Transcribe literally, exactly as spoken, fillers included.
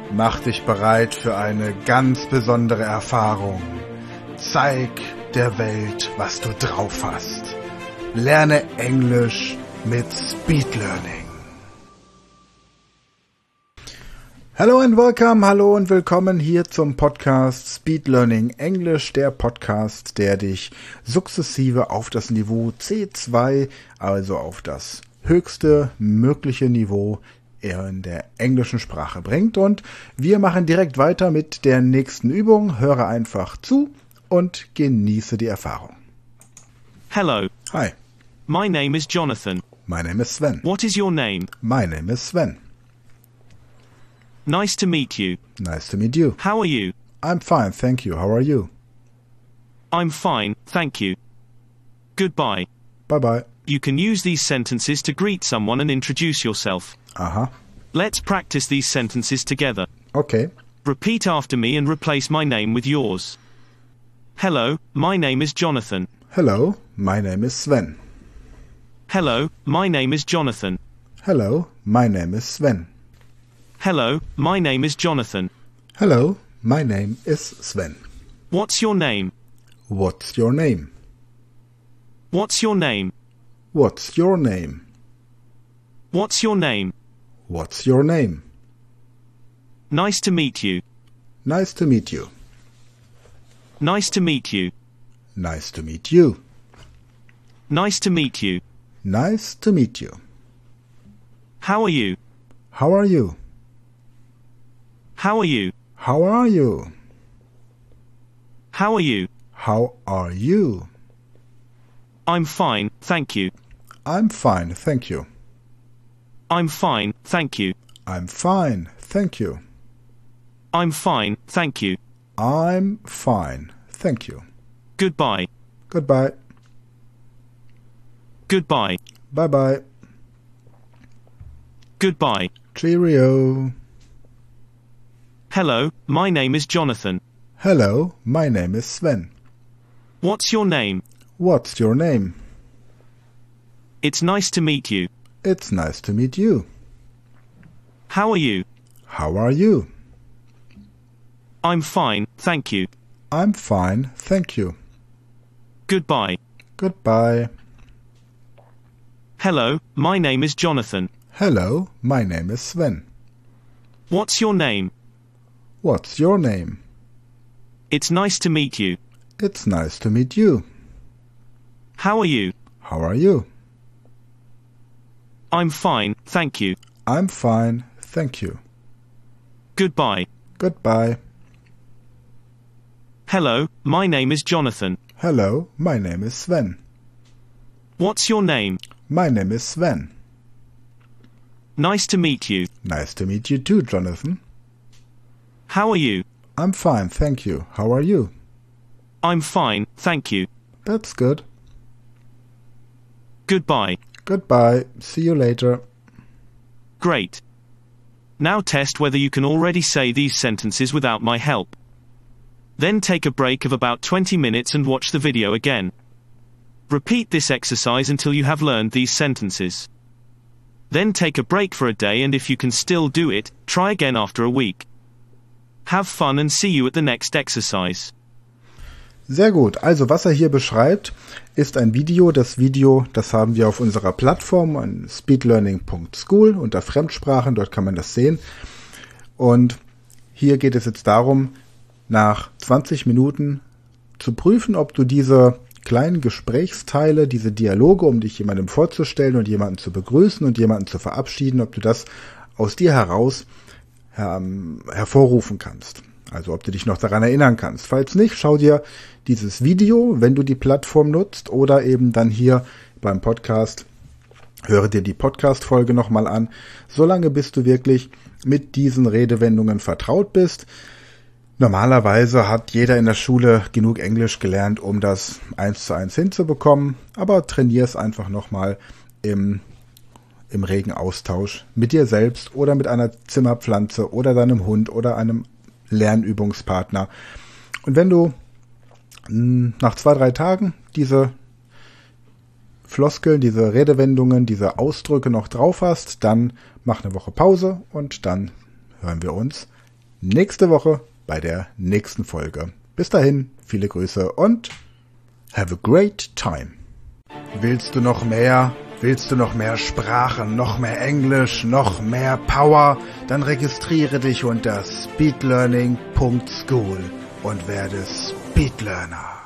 Mach dich bereit für eine ganz besondere Erfahrung. Zeig der Welt, was du drauf hast. Lerne Englisch mit Speed Learning. Hallo und welcome, hallo und willkommen hier zum Podcast Speed Learning Englisch, der Podcast, der dich sukzessive auf das Niveau C zwei, also auf das höchste mögliche Niveau in der englischen Sprache bringt. Und wir machen direkt weiter mit der nächsten Übung. Höre einfach zu und genieße die Erfahrung. Hello. Hi. My name is Jonathan. My name is Sven. What is your name? My name is Sven. Nice to meet you. Nice to meet you. How are you? I'm fine, thank you. How are you? I'm fine, thank you. Goodbye. Bye-bye. You can use these sentences to greet someone and introduce yourself. Uh-huh. Let's practice these sentences together. Okay. Repeat after me and replace my name with yours. Hello, my name is Jonathan. Hello, my name is Sven. Hello, my name is Jonathan. Hello, my name is Sven. Hello, my name is Jonathan. Hello, my name is Sven. What's your name? What's your name? What's your name? What's your name? What's your name? What's your name? Nice to meet you. Nice to meet you. Nice to meet you. Nice to meet you. Nice to meet you. Nice to meet you. How are you? How are you? How are you? How are you? How are you? How are you? I'm fine, thank you. I'm fine, thank you. I'm fine, thank you. I'm fine, thank you. I'm fine, thank you. I'm fine, thank you. Goodbye. Goodbye. Goodbye. Bye-bye. Goodbye. Cheerio. Hello, my name is Jonathan. Hello, my name is Sven. What's your name? What's your name? It's nice to meet you. It's nice to meet you. How are you? How are you? I'm fine, thank you. I'm fine, thank you. Goodbye. Goodbye. Hello, my name is Jonathan. Hello, my name is Sven. What's your name? What's your name? It's nice to meet you. It's nice to meet you. How are you? How are you? I'm fine, thank you. I'm fine, thank you. Goodbye. Goodbye. Hello, my name is Jonathan. Hello, my name is Sven. What's your name? My name is Sven. Nice to meet you. Nice to meet you too, Jonathan. How are you? I'm fine, thank you. How are you? I'm fine, thank you. That's good. Goodbye. Goodbye. See you later. Great. Now test whether you can already say these sentences without my help. Then take a break of about twenty minutes and watch the video again. Repeat this exercise until you have learned these sentences. Then take a break for a day, and if you can still do it, try again after a week. Have fun and see you at the next exercise. Sehr gut. Also was er hier beschreibt, ist ein Video. Das Video, das haben wir auf unserer Plattform an speedlearning punkt school unter Fremdsprachen. Dort kann man das sehen. Und hier geht es jetzt darum, nach zwanzig Minuten zu prüfen, ob du diese kleinen Gesprächsteile, diese Dialoge, um dich jemandem vorzustellen und jemanden zu begrüßen und jemanden zu verabschieden, ob du das aus dir heraus ähm, hervorrufen kannst. Also ob du dich noch daran erinnern kannst. Falls nicht, schau dir dieses Video, wenn du die Plattform nutzt, oder eben dann hier beim Podcast, höre dir die Podcast-Folge nochmal an, solange bis du wirklich mit diesen Redewendungen vertraut bist. Normalerweise hat jeder in der Schule genug Englisch gelernt, um das eins zu eins hinzubekommen, aber trainier es einfach nochmal im, im regen Austausch mit dir selbst oder mit einer Zimmerpflanze oder deinem Hund oder einem Lernübungspartner. Und wenn du mh, nach zwei, drei Tagen diese Floskeln, diese Redewendungen, diese Ausdrücke noch drauf hast, dann mach eine Woche Pause und dann hören wir uns nächste Woche bei der nächsten Folge. Bis dahin, viele Grüße und have a great time. Willst du noch mehr? Willst du noch mehr Sprachen, noch mehr Englisch, noch mehr Power? Dann registriere dich unter speedlearning punkt school und werde Speedlearner.